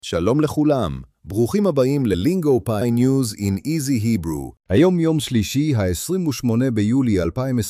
שלום לכולם, ברוכים הבאים ללינגו פאי ניוז in easy Hebrew. היום יום שלישי, ה-28 ביולי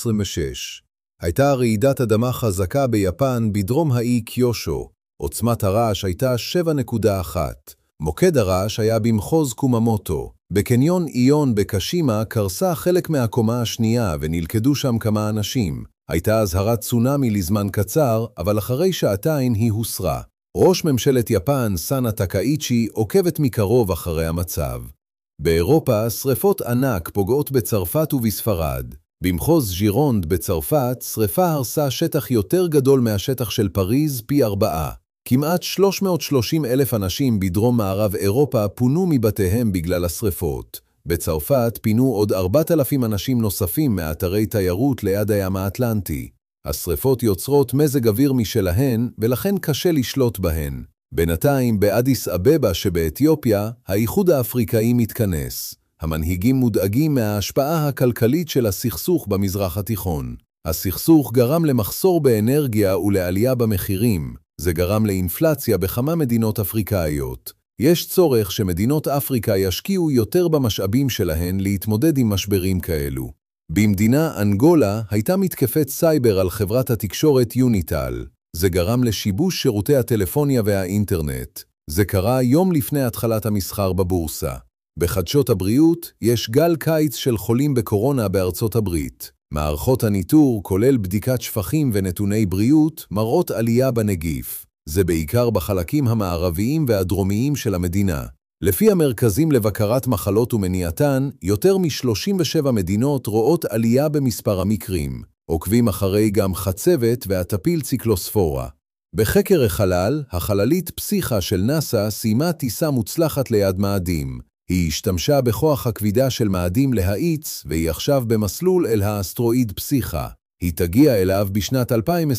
2026. הייתה רעידת אדמה חזקה ביפן בדרום האי קיושו. עוצמת הרעש הייתה 7.1. מוקד הרעש היה במחוז קוממוטו. בקניון איון בקשימה קרסה חלק מהקומה השנייה ונלכדו שם כמה אנשים. הייתה הזהרת צונאמי לזמן קצר, אבל אחרי שעתיים היא הוסרה. ראש ממשלת יפן, סאנה טקאיצ'י, עוקבת מקרוב אחרי המצב. באירופה, שריפות ענק פוגעות בצרפת ובספרד. במחוז ז'ירונד בצרפת, שריפה הרסה שטח יותר גדול מהשטח של פריז פי 4. כמעט 330,000 אנשים בדרום מערב אירופה פונו מבתיהם בגלל השריפות. בצרפת פינו עוד 4,000 אנשים נוספים מאתרי תיירות ליד הים האטלנטי. השריפות יוצרות מזג אוויר משלהן, ולכן קשה לשלוט בהן. בינתיים, באדיס אבבה שבאתיופיה, האיחוד האפריקאי מתכנס. המנהיגים מודאגים מההשפעה הכלכלית של הסכסוך במזרח התיכון. הסכסוך גרם למחסור באנרגיה ולעלייה במחירים. זה גרם לאינפלציה בכמה מדינות אפריקאיות. יש צורך שמדינות אפריקה ישקיעו יותר במשאבים שלהן להתמודד עם משברים כאלו. במדינה אנגולה הייתה מתקפת סייבר על חברת התקשורת יוניטל. זה גרם לשיבוש שירותי הטלפוניה והאינטרנט. זה קרה יום לפני התחלת המסחר בבורסה. בחדשות הבריאות יש גל קיץ של חולים בקורונה בארצות הברית. מערכות הניטור, כולל בדיקת שפכים ונתוני בריאות, מראות עלייה בנגיף. זה בעיקר בחלקים המערביים והדרומיים של המדינה. לפי המרכזים לבקרת מחלות ומניעתן, יותר מ-37 מדינות רואות עלייה במספר המקרים. עוקבים אחרי גם חצבת והטפיל ציקלוספורה. בחקר החלל, החללית פסיכה של נאסא סיימה טיסה מוצלחת ליד מאדים. היא השתמשה בכוח הכבידה של מאדים להאיץ, והיא עכשיו במסלול אל האסטרואיד פסיכה. היא תגיע אליו בשנת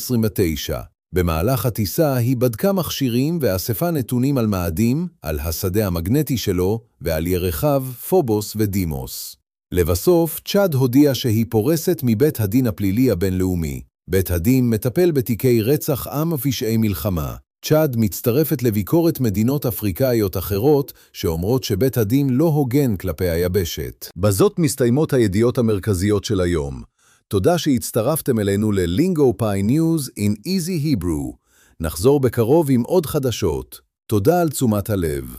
2029. במהלך הטיסה היא בדקה מכשירים ואספה נתונים על מאדים, על השדה המגנטי שלו ועל ירחיו פובוס ודימוס. לבסוף, צ'אד הודיע שהיא פורסת מבית הדין הפלילי הבינלאומי. בית הדין מטפל בתיקי רצח עם ופשעי מלחמה. צ'אד מצטרפת לביקורת מדינות אפריקאיות אחרות שאומרות שבית הדין לא הוגן כלפי היבשת. בזאת מסתיימות הידיעות המרכזיות של היום. תודה שהצטרפתם אלינו ללינגו פאי ניוז in easy Hebrew. נחזור בקרוב עם עוד חדשות. תודה על תשומת הלב.